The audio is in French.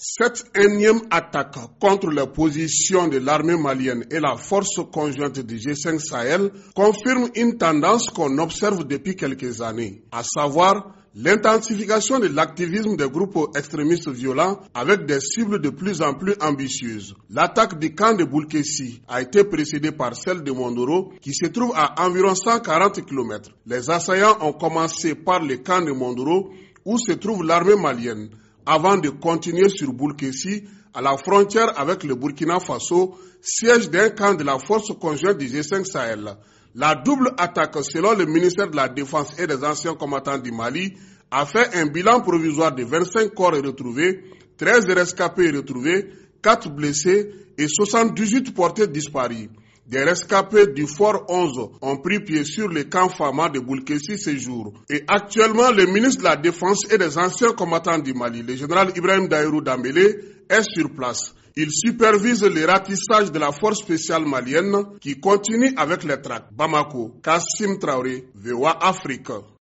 Cette énième attaque contre les positions de l'armée malienne et la force conjointe du G5 Sahel confirme une tendance qu'on observe depuis quelques années, à savoir l'intensification de l'activisme des groupes extrémistes violents avec des cibles de plus en plus ambitieuses. L'attaque du camp de Boulkessi a été précédée par celle de Mondoro qui se trouve à environ 140 km. Les assaillants ont commencé par le camp de Mondoro où se trouve l'armée malienne avant de continuer sur Boulkessi à la frontière avec le Burkina Faso, siège d'un camp de la force conjointe du G5 Sahel. La double attaque, selon le ministère de la Défense et des anciens combattants du Mali, a fait un bilan provisoire de 25 corps retrouvés, 13 rescapés retrouvés, 4 blessés et 78 portés disparus. Des rescapés du Fort 11 ont pris pied sur le camp Fama de Boulkessi ces jours. Et actuellement, le ministre de la Défense et des anciens combattants du Mali, le général Ibrahim Daïrou Dambélé, est sur place. Il supervise le ratissage de la force spéciale malienne qui continue avec les traques. Bamako, Kassim Traoré, VOA Afrique.